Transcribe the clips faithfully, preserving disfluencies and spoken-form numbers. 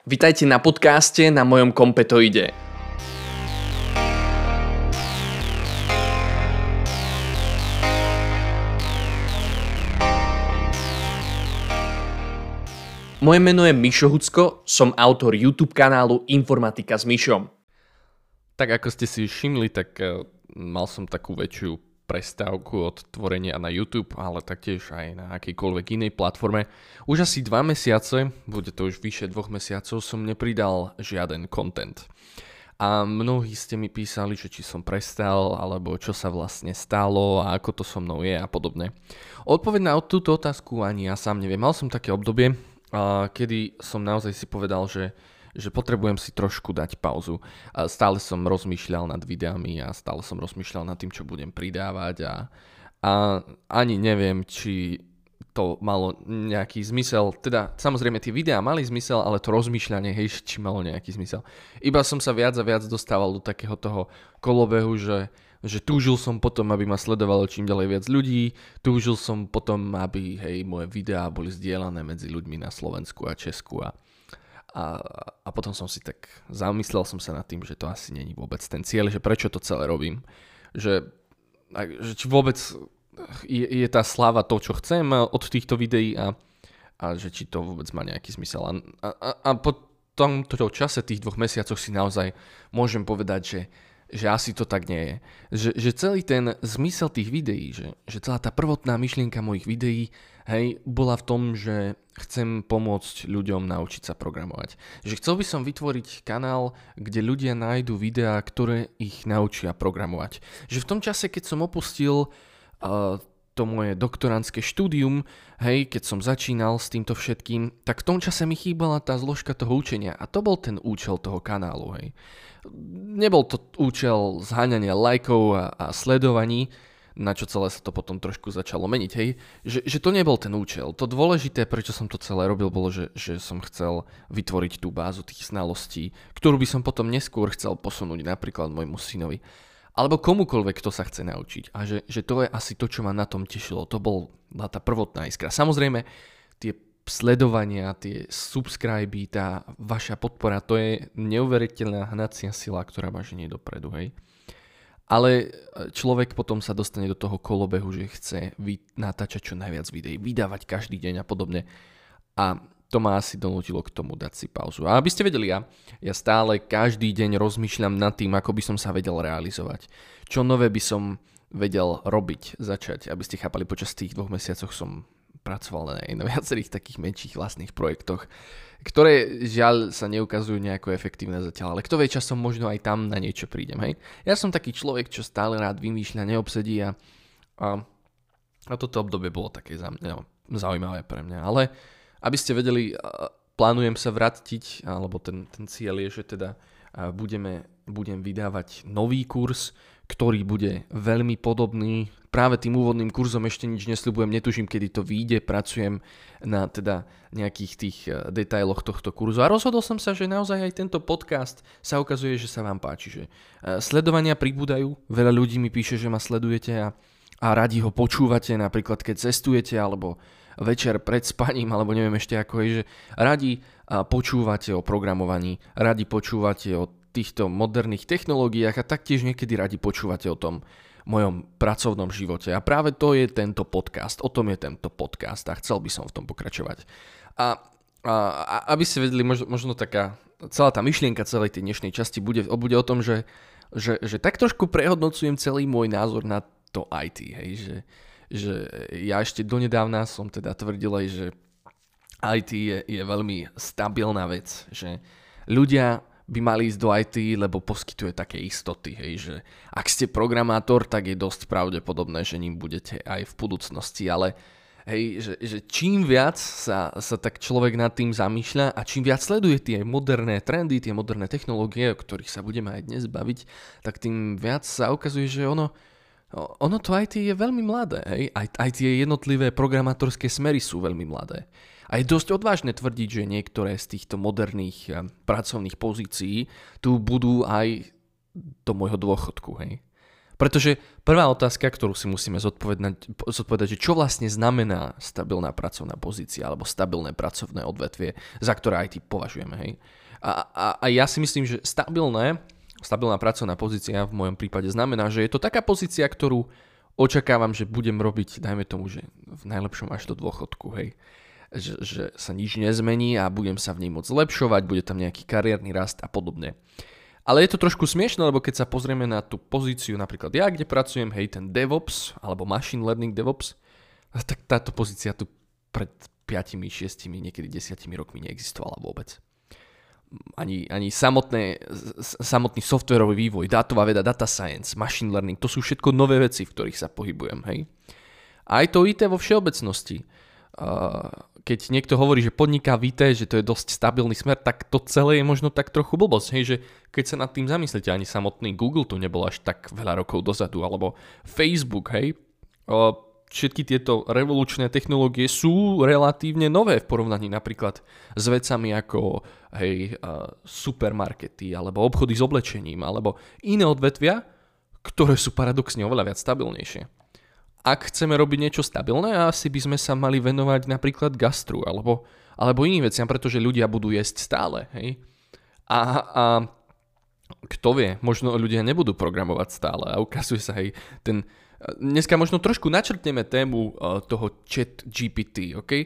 Vitajte na podcaste na mojom Kompetoide. Moje meno je Mišo Hucko, som autor YouTube kanálu Informatika s Mišom. Tak ako ste si všimli, tak uh, mal som takú väčšiu prestávku od tvorenia na YouTube, ale taktiež aj na akejkoľvek inej platforme. Už asi dva mesiace, bude to už vyše dvoch mesiacov, som nepridal žiaden content. A mnohí ste mi písali, že či som prestal, alebo čo sa vlastne stalo a ako to so mnou je a podobne. Odpoveď na túto otázku ani ja sám neviem. Mal som také obdobie, uh, kedy som naozaj si povedal, že že potrebujem si trošku dať pauzu. A stále som rozmýšľal nad videami a stále som rozmýšľal nad tým, čo budem pridávať a, a ani neviem, či to malo nejaký zmysel. Teda samozrejme tie videá mali zmysel, ale to rozmýšľanie, hej, či malo nejaký zmysel. Iba som sa viac a viac dostával do takého toho kolobehu, že že túžil som potom, aby ma sledovalo čím ďalej viac ľudí, túžil som potom, aby hej, moje videá boli zdieľané medzi ľuďmi na Slovensku a Česku a A, a potom som si tak zamyslel som sa nad tým, že to asi není vôbec ten cieľ, že prečo to celé robím. Že, že či vôbec je, je tá sláva to, čo chcem od týchto videí a, a že či to vôbec má nejaký zmysel. A, a, a po tomto čase, tých dvoch mesiacoch si naozaj môžem povedať, že, že asi to tak nie je. Že, že celý ten zmysel tých videí, že, že celá tá prvotná myšlienka mojich videí, hej, bola v tom, že chcem pomôcť ľuďom naučiť sa programovať. Že chcel by som vytvoriť kanál, kde ľudia nájdú videá, ktoré ich naučia programovať. Že v tom čase, keď som opustil uh, to moje doktorandské štúdium, hej, keď som začínal s týmto všetkým, tak v tom čase mi chýbala tá zložka toho učenia. A to bol ten účel toho kanálu, hej. Nebol to účel zháňania lajkov a, a sledovaní, na čo celé sa to potom trošku začalo meniť, hej, že, že to nebol ten účel. To dôležité, prečo som to celé robil, bolo, že, že som chcel vytvoriť tú bázu tých znalostí, ktorú by som potom neskôr chcel posunúť napríklad môjmu synovi, alebo komukoľvek, kto sa chce naučiť. A že, že to je asi to, čo ma na tom tešilo. To bola tá prvotná iskra. Samozrejme, tie sledovania, tie subscriby, tá vaša podpora, to je neuveriteľná hnacia sila, ktorá ma ženie dopredu, hej. Ale človek potom sa dostane do toho kolobehu, že chce natáčať čo najviac videí, vydávať každý deň a podobne. A to ma asi donútilo k tomu dať si pauzu. A aby ste vedeli, ja, ja stále každý deň rozmýšľam nad tým, ako by som sa vedel realizovať. Čo nové by som vedel robiť, začať. Aby ste chápali, počas tých dvoch mesiacoch som pracoval aj na viacerých takých menších vlastných projektoch, ktoré žiaľ sa neukazujú nejako efektívne zatiaľ, ale kto vie, časom možno aj tam na niečo prídem, hej. Ja som taký človek, čo stále rád vymýšľa, neobsedí a, a, a toto obdobie bolo také za mňa, no, zaujímavé pre mňa, ale aby ste vedeli, plánujem sa vrátiť, alebo ten, ten cieľ je, že teda budeme, budem vydávať nový kurz, ktorý bude veľmi podobný. Práve tým úvodným kurzom ešte nič nesľubujem, netuším, kedy to vyjde, pracujem na teda nejakých tých detailoch tohto kurzu. A rozhodol som sa, že naozaj aj tento podcast sa ukazuje, že sa vám páči. Že sledovania pribúdajú, veľa ľudí mi píše, že ma sledujete a, a radi ho počúvate, napríklad keď cestujete, alebo večer pred spaním, alebo neviem ešte ako je, že radi počúvate o programovaní, radi počúvate o týchto moderných technológiách a taktiež niekedy radi počúvate o tom mojom pracovnom živote. A práve to je tento podcast, o tom je tento podcast a chcel by som v tom pokračovať. A, a, a aby ste vedeli, možno, možno taká celá tá myšlienka celej tej dnešnej časti bude, bude o tom, že, že, že tak trošku prehodnocujem celý môj názor na to í té. Hej, že, že ja ešte donedávna som teda tvrdil aj, že í té je, je veľmi stabilná vec, že ľudia by mali ísť do í té, lebo poskytuje také istoty, hej, že ak ste programátor, tak je dosť pravdepodobné, že ním budete aj v budúcnosti, ale hej, že, že čím viac sa, sa tak človek nad tým zamýšľa a čím viac sleduje tie moderné trendy, tie moderné technológie, o ktorých sa budeme aj dnes baviť, tak tým viac sa ukazuje, že ono, ono to í té je veľmi mladé, hej, aj, aj tie jednotlivé programátorské smery sú veľmi mladé. A je dosť odvážne tvrdiť, že niektoré z týchto moderných pracovných pozícií tu budú aj do môjho dôchodku, hej. Pretože prvá otázka, ktorú si musíme zodpovedať, zodpovedať, že čo vlastne znamená stabilná pracovná pozícia alebo stabilné pracovné odvetvie, za ktoré aj ty považujeme. Hej? A, a, a ja si myslím, že stabilné, stabilná pracovná pozícia v mojom prípade znamená, že je to taká pozícia, ktorú očakávam, že budem robiť, dajme tomu, že v najlepšom až do dôchodku, hej. Že, že sa nič nezmení a budem sa v nej môcť zlepšovať, bude tam nejaký kariérny rast a podobne. Ale je to trošku smiešné, lebo keď sa pozrieme na tú pozíciu, napríklad ja, kde pracujem, hej, ten DevOps, alebo Machine Learning DevOps, tak táto pozícia tu pred piatimi, šiestimi, niekedy desiatimi rokmi neexistovala vôbec. Ani, ani samotné, samotný softwarový vývoj, dátová veda, data science, machine learning, to sú všetko nové veci, v ktorých sa pohybujem, hej. A aj to í té vo všeobecnosti. Keď niekto hovorí, že podniká v í té, že to je dosť stabilný smer, tak to celé je možno tak trochu blbosť, hej, že keď sa nad tým zamyslíte, ani samotný Google tu nebol až tak veľa rokov dozadu, alebo Facebook, hej, všetky tieto revolučné technológie sú relatívne nové v porovnaní napríklad s vecami ako hej, supermarkety, alebo obchody s oblečením, alebo iné odvetvia, ktoré sú paradoxne oveľa viac stabilnejšie. Ak chceme robiť niečo stabilné, asi by sme sa mali venovať napríklad gastru alebo, alebo iným veciam, pretože ľudia budú jesť stále. Hej? A, a kto vie, možno ľudia nebudú programovať stále a ukazuje sa, hej, ten... Dneska možno trošku načrtneme tému toho chat gé pé té, OK?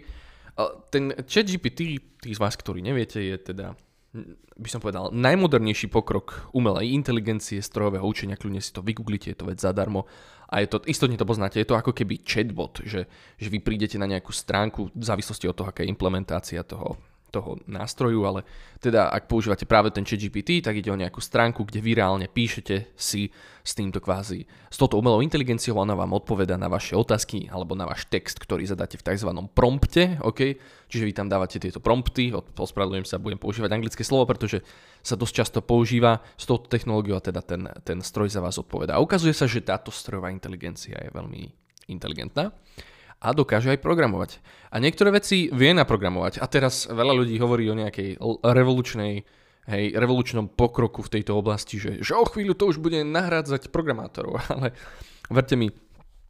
Ten chat gé pé té, tí z vás, ktorí neviete, je teda, by som povedal, najmodernejší pokrok umelej inteligencie, strojového učenia, kľudne si to vygooglite, je to vec zadarmo. A je to, istotne to poznáte, je to ako keby chatbot, že, že vy prídete na nejakú stránku v závislosti od toho, aká je implementácia toho, toho nástroju, ale teda ak používate práve ten chat gé pé té, tak ide o nejakú stránku, kde vy reálne píšete si s týmto kvázi, s touto umelou inteligenciou, ona vám odpoveda na vaše otázky alebo na váš text, ktorý zadáte v tzv. Prompte, OK? Čiže vy tam dávate tieto prompty, ospravedlňujem sa, budem používať anglické slovo, pretože sa dosť často používa s touto technológiou a teda ten, ten stroj za vás odpoveda. A ukazuje sa, že táto strojová inteligencia je veľmi inteligentná a dokáže aj programovať. A niektoré veci vie naprogramovať. A teraz veľa ľudí hovorí o nejakej revolučnej, hej, revolučnom pokroku v tejto oblasti, že, že o chvíľu to už bude nahrádzať programátorov. Ale verte mi,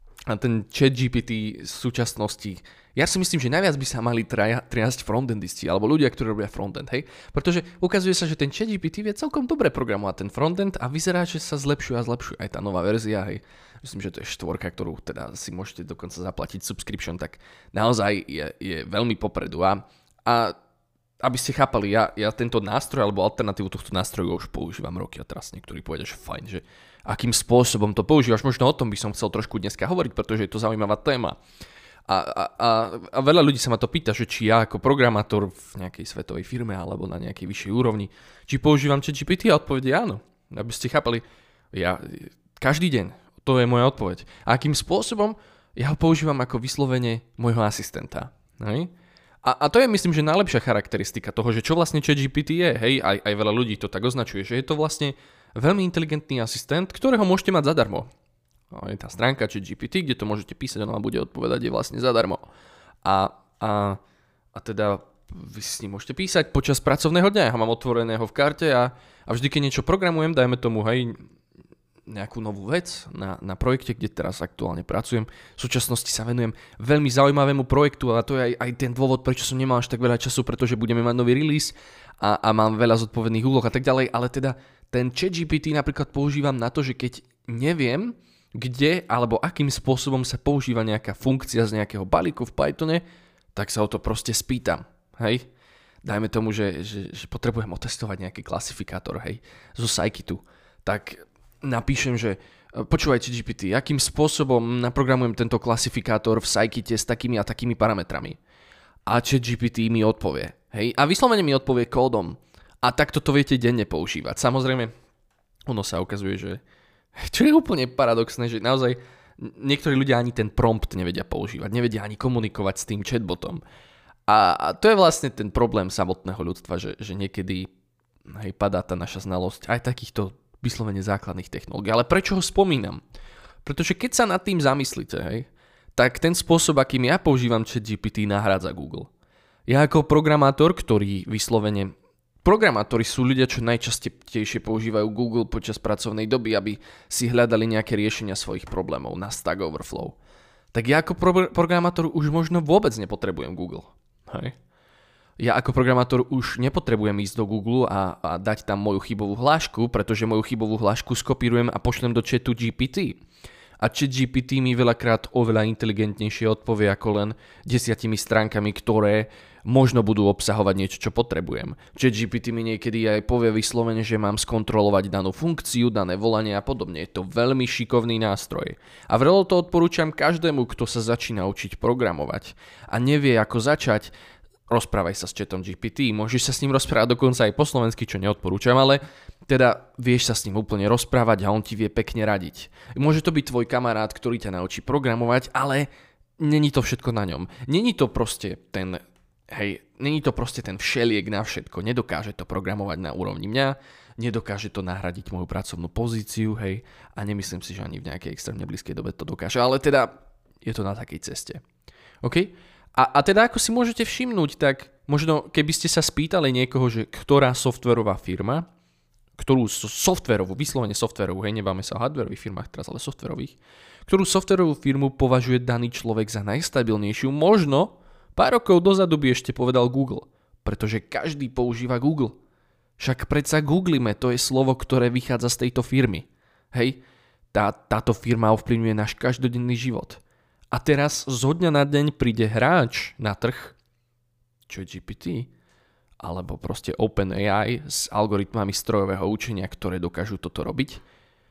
ten chat gé pé té v súčasnosti, ja si myslím, že najviac by sa mali traja, triasť frontendisti, alebo ľudia, ktorí robia frontend, hej. Pretože ukazuje sa, že ten chat gé pé té vie celkom dobre programovať ten frontend a vyzerá, že sa zlepšuje a zlepšuje aj tá nová verzia, hej. Myslím, že to je štvorka, ktorú teda si môžete dokonca zaplatiť subscription, tak naozaj je, je veľmi popredu. A, a aby ste chápali, ja, ja tento nástroj alebo alternatívu tohto nástroju už používam roky a teraz niektorí povedia, že fajn, že akým spôsobom to používaš, možno o tom by som chcel trošku dneska hovoriť, pretože je to zaujímavá téma. A, a, a, a veľa ľudí sa ma to pýta, že či ja ako programátor v nejakej svetovej firme alebo na nejakej vyššej úrovni, či používam chat gé pé té, a odpovede áno. Aby ste chápali, ja každý deň, to je moja odpoveď. A akým spôsobom? Ja ho používam ako vyslovene môjho asistenta. Hej? A, a to je, myslím, že najlepšia charakteristika toho, že čo vlastne chat gé pé té je. Hej? Aj, aj veľa ľudí to tak označuje, že je to vlastne veľmi inteligentný asistent, ktorého môžete mať zadarmo. No, je tá stránka chat gé pé té, kde to môžete písať, ona vám bude odpovedať, je vlastne zadarmo. A, a, a teda vy si s ním môžete písať počas pracovného dňa. Ja ho mám otvoreného v karte a, a vždy, keď niečo programujem, dajme tomu, hej, nejakú novú vec na, na projekte, kde teraz aktuálne pracujem. V súčasnosti sa venujem veľmi zaujímavému projektu a to je aj, aj ten dôvod, prečo som nemal až tak veľa času, pretože budeme mať nový release a, a mám veľa zodpovedných úloh a tak ďalej, ale teda ten chat gé pé té napríklad používam na to, že keď neviem, kde alebo akým spôsobom sa používa nejaká funkcia z nejakého balíku v Pythone, tak sa o to proste spýtam. Hej? Dajme tomu, že, že, že potrebujem otestovať nejaký klasifikátor, hej, zo Scikit-u. Tak napíšem, že počúvaj chat gé pé té, akým spôsobom naprogramujem tento klasifikátor v Scikite s takými a takými parametrami. A chat gé pé té mi odpovie. Hej? A vyslovene mi odpovie kódom. A takto to viete denne používať. Samozrejme, ono sa ukazuje, že čo je úplne paradoxné, že naozaj niektorí ľudia ani ten prompt nevedia používať, nevedia ani komunikovať s tým chatbotom. A, a to je vlastne ten problém samotného ľudstva, že, že niekedy hej, padá tá naša znalosť aj takýchto vyslovene základných technológií. Ale prečo ho spomínam? Pretože keď sa nad tým zamyslíte, hej, tak ten spôsob, akým ja používam chat gé pé té, nahrádza Google. Ja ako programátor, ktorý vyslovene Programátori sú ľudia, čo najčastejšie používajú Google počas pracovnej doby, aby si hľadali nejaké riešenia svojich problémov na Stack Overflow. Tak ja ako pro- programátor už možno vôbec nepotrebujem Google. Hej. Ja ako programátor už nepotrebujem ísť do Google a, a dať tam moju chybovú hlášku, pretože moju chybovú hlášku skopírujem a pošlem do chatu G P T. A chat G P T mi veľakrát oveľa inteligentnejšie odpovie ako len desiatimi stránkami, ktoré možno budú obsahovať niečo, čo potrebujem. Chat G P T mi niekedy aj povie vyslovene, že mám skontrolovať danú funkciu, dané volanie a podobne. Je to veľmi šikovný nástroj. A vrelo to odporúčam každému, kto sa začína učiť programovať a nevie, ako začať. Rozprávaj sa s chatom G P T, môžeš sa s ním rozprávať dokonca aj po slovensky, čo neodporúčam, ale teda vieš sa s ním úplne rozprávať a on ti vie pekne radiť. Môže to byť tvoj kamarát, ktorý ťa naučí programovať, ale není to všetko na ňom. Není to proste ten, hej, není to proste ten všeliek na všetko. Nedokáže to programovať na úrovni mňa, nedokáže to nahradiť moju pracovnú pozíciu, hej, a nemyslím si, že ani v nejakej extrémne blízkej dobe to dokáže, ale teda je to na takej ceste. OK? A, a teda ako si môžete všimnúť, tak možno keby ste sa spýtali niekoho, že ktorá softverová firma, ktorú softverovú, vyslovene softverovú, hej, nebáme sa o hardverových firmách teraz, ale softverových, ktorú softverovú firmu považuje daný človek za najstabilnejšiu, možno pár rokov dozadu by ešte povedal Google, pretože každý používa Google. Však predsa googlíme, to je slovo, ktoré vychádza z tejto firmy. Hej, tá, táto firma ovplyvňuje náš každodenný život. A teraz zo dňa na deň príde hráč na trh, čo je G P T, alebo proste OpenAI s algoritmami strojového učenia, ktoré dokážu toto robiť.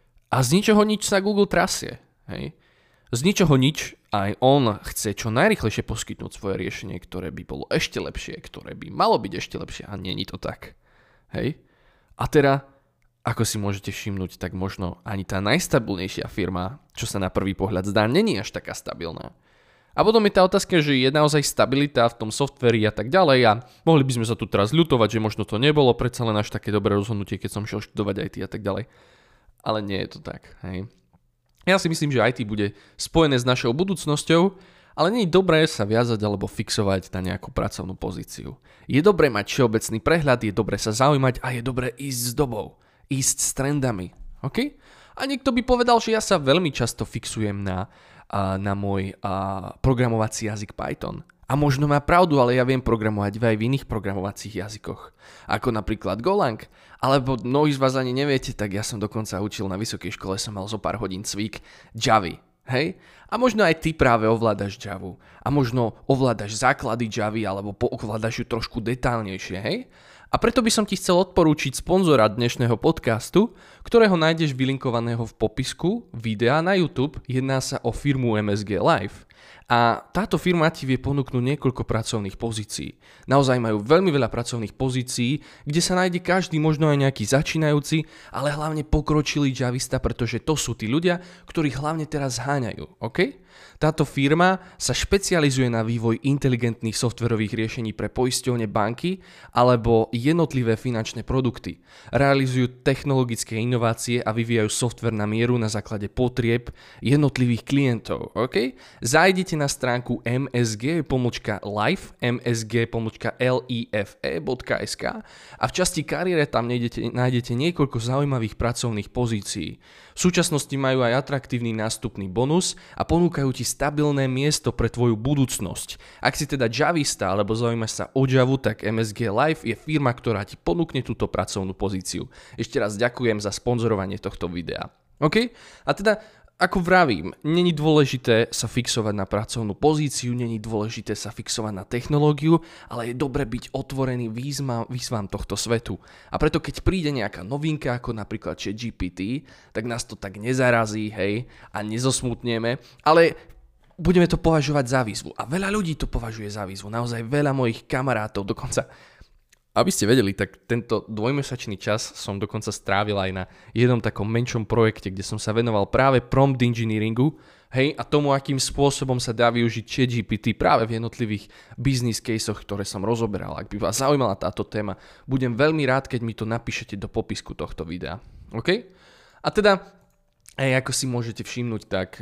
A z ničoho nič sa Google trasie. Hej? Z ničoho nič aj on chce čo najrýchlejšie poskytnúť svoje riešenie, ktoré by bolo ešte lepšie, ktoré by malo byť ešte lepšie a nie je to tak. Hej? A teda, ako si môžete všimnúť, tak možno ani tá najstabilnejšia firma, čo sa na prvý pohľad zdá, není až taká stabilná. A potom je tá otázka, že je naozaj stabilita v tom softveri a tak ďalej a mohli by sme sa tu teraz ľutovať, že možno to nebolo predsa len až také dobré rozhodnutie, keď som šiel študovať í té a tak ďalej. Ale nie je to tak. Hej. Ja si myslím, že í té bude spojené s našou budúcnosťou, ale nie je dobré sa viazať alebo fixovať na nejakú pracovnú pozíciu. Je dobré mať všeobecný prehľad, je dobré sa zaujímať a je dobré ísť s dobou. Ísť s trendami, OK? A niekto by povedal, že ja sa veľmi často fixujem na, na môj programovací jazyk Python. A možno má pravdu, ale ja viem programovať aj v iných programovacích jazykoch. Ako napríklad Golang. Alebo mnohí z vás ani neviete, tak ja som dokonca učil na vysokej škole, som mal zo pár hodín cvík Javy. Hej? A možno aj ty práve ovládaš Javu. A možno ovládaš základy Javy, alebo ovládaš ju trošku detálnejšie, hej? A preto by som ti chcel odporúčiť sponzora dnešného podcastu, ktorého nájdeš vylinkovaného v popisku videa na YouTube. Jedná sa o firmu em es gé Live. A táto firma ti vie ponúknuť niekoľko pracovných pozícií. Naozaj majú veľmi veľa pracovných pozícií, kde sa nájde každý, možno aj nejaký začínajúci, ale hlavne pokročilý javista, pretože to sú tí ľudia, ktorí hlavne teraz zháňajú. OK? Táto firma sa špecializuje na vývoj inteligentných softverových riešení pre poisťovne, banky alebo jednotlivé finančné produkty. Realizujú technologické inovácie a vyvíjajú softver na mieru na základe potrieb jednotlivých klientov. Okay? Zajdite na stránku msg pomlčka life msg pomlčka life bodka es ká a v časti kariére tam nájdete, nájdete niekoľko zaujímavých pracovných pozícií. V súčasnosti majú aj atraktívny nástupný bonus a ponúkajú ti stabilné miesto pre tvoju budúcnosť. Ak si teda javista alebo zaujímaš sa o Javu, tak em es gé Live je firma, ktorá ti ponúkne túto pracovnú pozíciu. Ešte raz ďakujem za sponzorovanie tohto videa. OK? A teda, ako vravím, není dôležité sa fixovať na pracovnú pozíciu, není dôležité sa fixovať na technológiu, ale je dobre byť otvorený výzvam, výzvam tohto svetu. A preto keď príde nejaká novinka, ako napríklad chat G P T, tak nás to tak nezarazí, hej, a nezosmutneme, ale budeme to považovať za výzvu. A veľa ľudí to považuje za výzvu, naozaj veľa mojich kamarátov, dokonca. Aby ste vedeli, tak tento dvojmesačný čas som dokonca strávil aj na jednom takom menšom projekte, kde som sa venoval práve prompt engineeringu, hej, a tomu, akým spôsobom sa dá využiť chat G P T práve v jednotlivých business caseoch, ktoré som rozoberal. Ak by vás zaujímala táto téma, budem veľmi rád, keď mi to napíšete do popisku tohto videa. OK? A teda, aj ako si môžete všimnúť, tak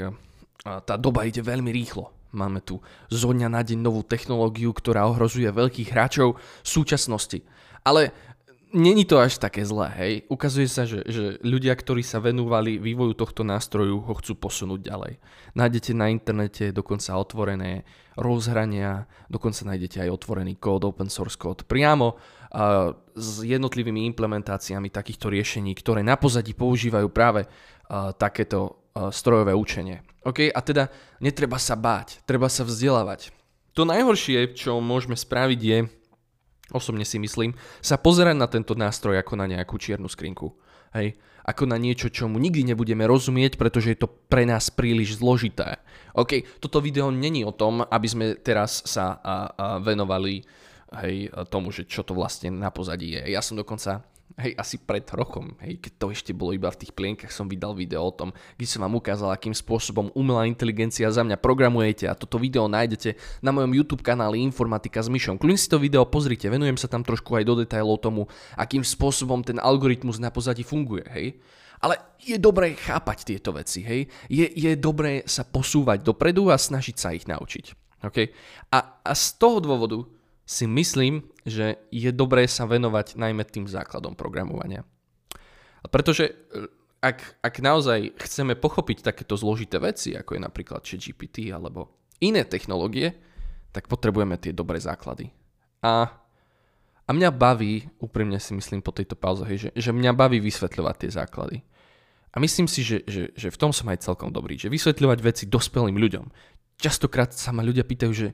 tá doba ide veľmi rýchlo. Máme tu zo dňa na deň novú technológiu, ktorá ohrozuje veľkých hráčov v súčasnosti. Ale není to až také zlé, hej. Ukazuje sa, že, že ľudia, ktorí sa venovali vývoju tohto nástroju, ho chcú posunúť ďalej. Nájdete na internete dokonca otvorené rozhrania, dokonca nájdete aj otvorený kód, open source kód, priamo uh, s jednotlivými implementáciami takýchto riešení, ktoré na pozadí používajú práve uh, takéto uh, strojové učenie. OK? A teda netreba sa báť, treba sa vzdelávať. To najhoršie, čo môžeme spraviť je, osobne si myslím, sa pozerať na tento nástroj ako na nejakú čiernu skrinku. Hej? Ako na niečo, čomu nikdy nebudeme rozumieť, pretože je to pre nás príliš zložité. OK, toto video není o tom, aby sme teraz sa a, a venovali hej, tomu, že čo to vlastne na pozadí je. Ja som dokonca, hej, asi pred rokom, hej, keď to ešte bolo iba v tých plienkach, som vydal video o tom, kde som vám ukázal, akým spôsobom umelá inteligencia za mňa programujete, a toto video nájdete na mojom YouTube kanáli Informatika s Mišom. Kľudne si to video pozrite, venujem sa tam trošku aj do detailov tomu, akým spôsobom ten algoritmus na pozadí funguje, hej. Ale je dobré chápať tieto veci, hej. Je, je dobré sa posúvať dopredu a snažiť sa ich naučiť. Okay? A, a z toho dôvodu si myslím, že je dobré sa venovať najmä tým základom programovania. Pretože ak, ak naozaj chceme pochopiť takéto zložité veci, ako je napríklad ChatGPT alebo iné technológie, tak potrebujeme tie dobré základy. A, a mňa baví, úprimne si myslím po tejto pauze, hej, že, že mňa baví vysvetľovať tie základy. A myslím si, že, že, že v tom som aj celkom dobrý, že vysvetľovať veci dospelým ľuďom. Častokrát sa ma ľudia pýtajú, že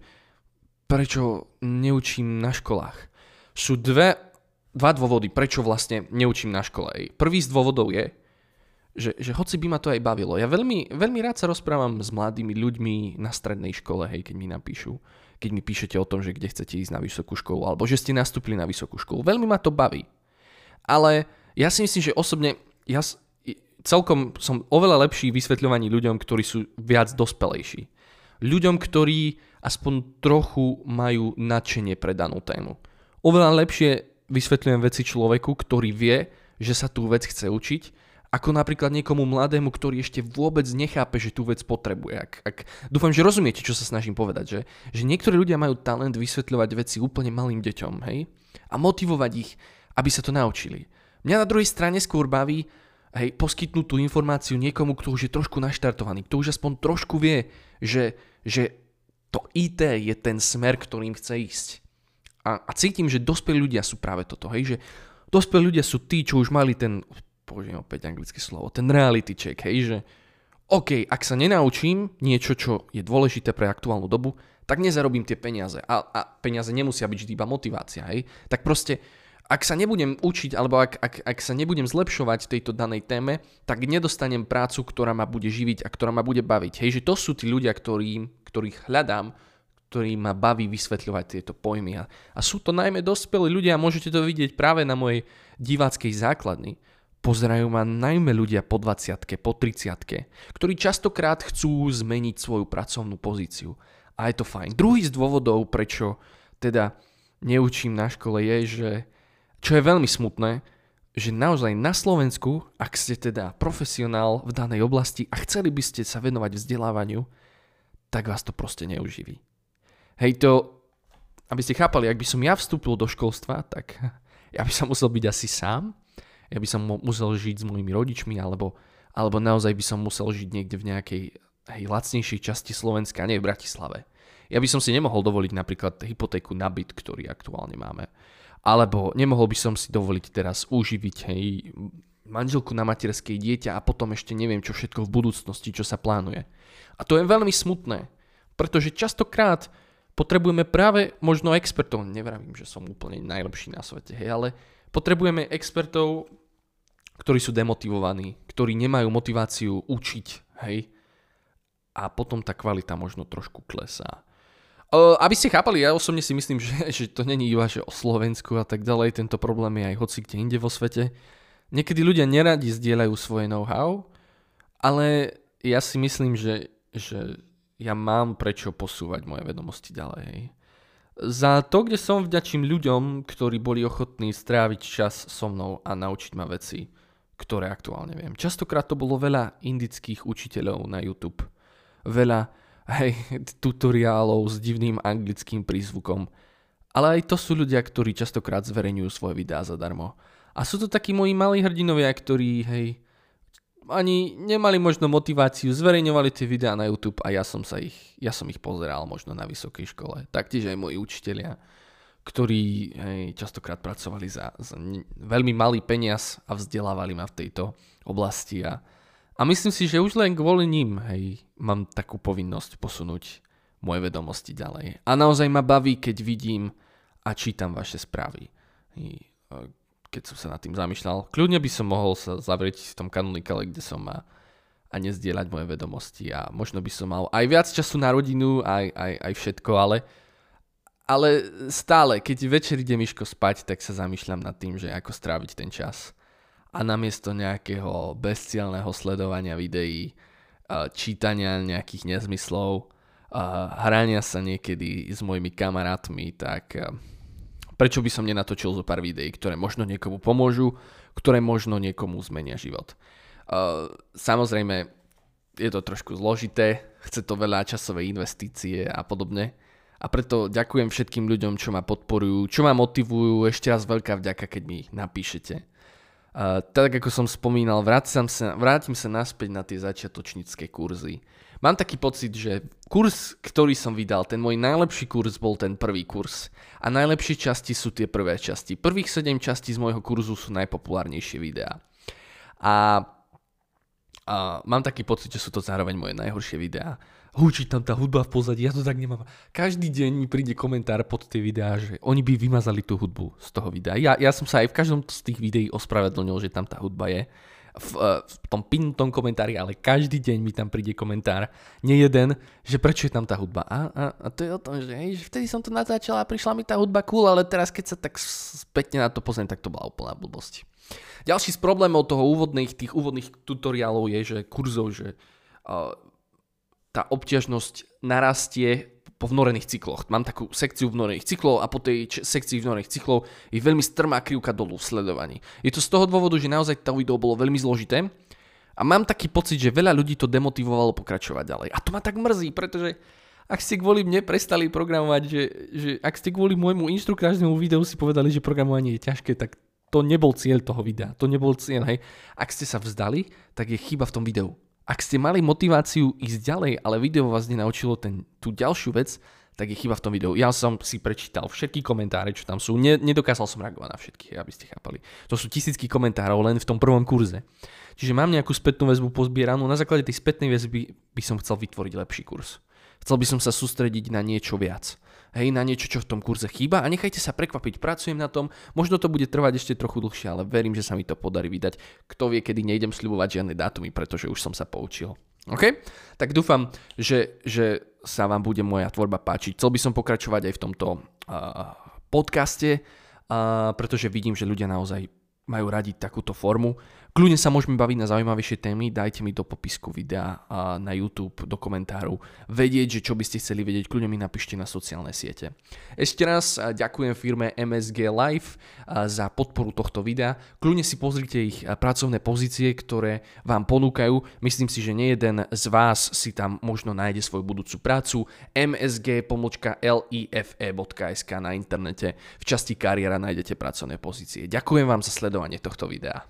prečo neučím na školách. Sú dve, dva dôvody, prečo vlastne neučím na škole. Prvý z dôvodov je, že, že hoci by ma to aj bavilo. Ja veľmi, veľmi rád sa rozprávam s mladými ľuďmi na strednej škole, hej, keď mi napíšu, keď mi píšete o tom, že kde chcete ísť na vysokú školu, alebo že ste nastúpili na vysokú školu. Veľmi ma to baví. Ale ja si myslím, že osobne ja celkom som oveľa lepší vysvetľovaní ľuďom, ktorí sú viac dospelejší. Ľuďom, ktorí aspoň trochu majú nadšenie pre danú tému. Oveľa lepšie vysvetľujem veci človeku, ktorý vie, že sa tú vec chce učiť, ako napríklad niekomu mladému, ktorý ešte vôbec nechápe, že tú vec potrebuje. Ak, ak, dúfam, že rozumiete, čo sa snažím povedať, že, že niektorí ľudia majú talent vysvetľovať veci úplne malým deťom, hej? A motivovať ich, aby sa to naučili. Mňa na druhej strane skôr baví, hej, poskytnúť tú informáciu niekomu, kto už je trošku naštartovaný, kto už aspoň trošku vie, že že to í té je ten smer, ktorým chce ísť. A, a cítim, že dospelí ľudia sú práve toto, hej, že dospelí ľudia sú tí, čo už mali ten, použijem opäť anglické slovo, ten reality check, hej, že OK, ak sa nenaučím niečo, čo je dôležité pre aktuálnu dobu, tak nezarobím tie peniaze. A, a peniaze nemusia byť vždy iba motivácia, hej. Tak proste, ak sa nebudem učiť, alebo ak, ak, ak sa nebudem zlepšovať v tejto danej téme, tak nedostanem prácu, ktorá ma bude živiť a ktorá ma bude baviť. Hej, že to sú tí ľudia, ktorý, ktorých hľadám, ktorí ma baví vysvetľovať tieto pojmy. A, a sú to najmä dospelí ľudia, a môžete to vidieť práve na mojej diváckej základni. Pozerajú ma najmä ľudia po dvadsiatke, po tridsiatke, ktorí častokrát chcú zmeniť svoju pracovnú pozíciu. A je to fajn. Druhý z dôvodov, prečo teda neučím na škole, je, že čo je veľmi smutné, že naozaj na Slovensku, ak ste teda profesionál v danej oblasti a chceli by ste sa venovať vzdelávaniu, tak vás to proste neuživí. Hej, to, aby ste chápali, ak by som ja vstúpil do školstva, tak ja by som musel byť asi sám, ja by som musel žiť s mojimi rodičmi, alebo, alebo naozaj by som musel žiť niekde v nejakej hej, lacnejšej časti Slovenska, nie v Bratislave. Ja by som si nemohol dovoliť napríklad hypotéku na byt, ktorý aktuálne máme. Alebo nemohol by som si dovoliť teraz uživiť hej, manželku na materskej, dieťa a potom ešte neviem čo všetko v budúcnosti, čo sa plánuje. A to je veľmi smutné, pretože častokrát potrebujeme práve možno expertov, nevravím, že som úplne najlepší na svete, hej, ale potrebujeme expertov, ktorí sú demotivovaní, ktorí nemajú motiváciu učiť, hej, a potom tá kvalita možno trošku klesá. Uh, aby ste chápali, ja osobne si myslím, že, že to není iba že o Slovensku a tak ďalej, tento problém je aj hoci kde inde vo svete. Niekedy ľudia neradi zdieľajú svoje know-how, ale ja si myslím, že, že ja mám prečo posúvať moje vedomosti ďalej. Hej. Za to, kde som vďačím ľuďom, ktorí boli ochotní stráviť čas so mnou a naučiť ma veci, ktoré aktuálne viem. Častokrát to bolo veľa indických učiteľov na YouTube. Veľa hej, tutoriálov s divným anglickým prízvukom. ale aj to sú ľudia, ktorí častokrát zverejňujú svoje videá zadarmo. A sú to takí moji malí hrdinovia, ktorí, hej, ani nemali možno motiváciu, zverejňovali tie videá na YouTube a ja som sa ich, ja som ich pozeral možno na vysokej škole. Taktiež aj moji učitelia, ktorí, hej, častokrát pracovali za, za veľmi malý peniaz a vzdelávali ma v tejto oblasti a, a myslím si, že už len kvôli ním, hej, mám takú povinnosť posunúť moje vedomosti ďalej. A naozaj ma baví, keď vidím a čítam vaše správy. Hej, keď som sa nad tým zamýšľal, kľudne by som mohol sa zavrieť v tom kanonikale, kde som má a nezdieľať moje vedomosti a možno by som mal aj viac času na rodinu, aj, aj, aj všetko, ale Ale stále, keď večer ide Miško spať, tak sa zamýšľam nad tým, že ako stráviť ten čas. A namiesto nejakého bezcielného sledovania videí, čítania nejakých nezmyslov, hrania sa niekedy s mojimi kamarátmi, tak prečo by som nenatočil zo pár videí, ktoré možno niekomu pomôžu, ktoré možno niekomu zmenia život. Samozrejme, je to trošku zložité, chce to veľa časovej investície a podobne. A preto ďakujem všetkým ľuďom, čo ma podporujú, čo ma motivujú. Ešte raz veľká vďaka, keď mi napíšete. Uh, tak ako som spomínal, vrátim sa, vrátim sa naspäť na tie začiatočnícke kurzy. Mám taký pocit, že kurz, ktorý som vydal, ten môj najlepší kurz bol ten prvý kurz. A najlepšie časti sú tie prvé časti. Prvých sedem častí z môjho kurzu sú najpopulárnejšie videá. A, a mám taký pocit, že sú to zároveň moje najhoršie videá. Húči tam tá hudba v pozadí, ja to tak nemám. Každý deň mi príde komentár pod tie videá, že oni by vymazali tú hudbu z toho videa. Ja, ja som sa aj v každom z tých videí ospravedlnil, že tam tá hudba je. V, v tom pinutom komentári, ale každý deň mi tam príde komentár, nie jeden, že prečo je tam tá hudba. A, a, a to je o tom, že, hej, že vtedy som to natáčal a prišla mi tá hudba cool, ale teraz keď sa tak spätne na to pozriem, tak to bola úplná blbosť. Ďalší z problémov toho úvodných, tých úvodných tutoriálov je, že kurzov, že uh, tá obťažnosť narastie po vnorených cykloch. Mám takú sekciu vnorených cyklov a po tej č- sekcii vnorených cyklov je veľmi strmá krivka dolu v sledovaní. Je to z toho dôvodu, že naozaj to video bolo veľmi zložité a mám taký pocit, že veľa ľudí to demotivovalo pokračovať ďalej. A to ma tak mrzí, pretože ak ste kvôli mne prestali programovať, že, že ak ste kvôli môjmu inštruktážnemu videu si povedali, že programovanie je ťažké, tak to nebol cieľ toho videa. To nebol cieľ, hej. Ak ste sa vzdali, tak je chyba v tom videu. Ak ste mali motiváciu ísť ďalej, ale video vás nenaučilo ten, tú ďalšiu vec, tak je chyba v tom videu. Ja som si prečítal všetky komentáre, čo tam sú. Ne, nedokázal som reagovať na všetky, aby ste chápali. To sú tisícky komentárov len v tom prvom kurze. Čiže mám nejakú spätnú väzbu pozbieranú. Na základe tej spätnej väzby by som chcel vytvoriť lepší kurz. Chcel by som sa sústrediť na niečo viac. Hej, na niečo, čo v tom kurze chýba a nechajte sa prekvapiť, pracujem na tom, možno to bude trvať ešte trochu dlhšie, ale verím, že sa mi to podarí vydať. Kto vie, kedy nejdem sľubovať žiadne dátumy, pretože už som sa poučil. OK? Tak dúfam, že, že sa vám bude moja tvorba páčiť. Chcel by som pokračovať aj v tomto uh, podcaste, uh, pretože vidím, že ľudia naozaj majú radi takúto formu. Kľudne sa môžeme baviť na zaujímavejšie témy, dajte mi do popisku videa na YouTube, do komentárov, vedieť, že čo by ste chceli vedieť, kľudne mi napíšte na sociálne siete. Ešte raz ďakujem firme em es gé Live za podporu tohto videa. Kľudne si pozrite ich pracovné pozície, ktoré vám ponúkajú. Myslím si, že nejeden z vás si tam možno nájde svoju budúcu prácu. em es gé pomlčka life bodka es ká na internete. V časti kariéra nájdete pracovné pozície. Ďakujem vám za sledovanie tohto videa.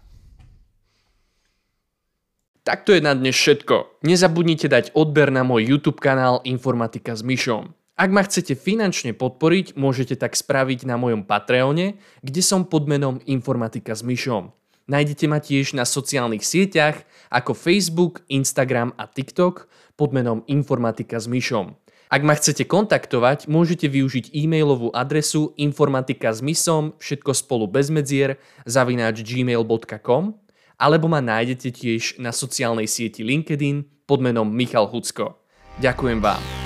Tak to je na dnes všetko. Nezabudnite dať odber na môj YouTube kanál Informatika s Mišom. Ak ma chcete finančne podporiť, môžete tak spraviť na mojom Patreone, kde som pod menom Informatika s Mišom. Nájdete ma tiež na sociálnych sieťach ako Facebook, Instagram a TikTok pod menom Informatika s Mišom. Ak ma chcete kontaktovať, môžete využiť e-mailovú adresu informatika s misom, všetko spolu bez medzier, zavináč gmail bodka com, alebo ma nájdete tiež na sociálnej sieti LinkedIn pod menom Michal Hucko. Ďakujem vám.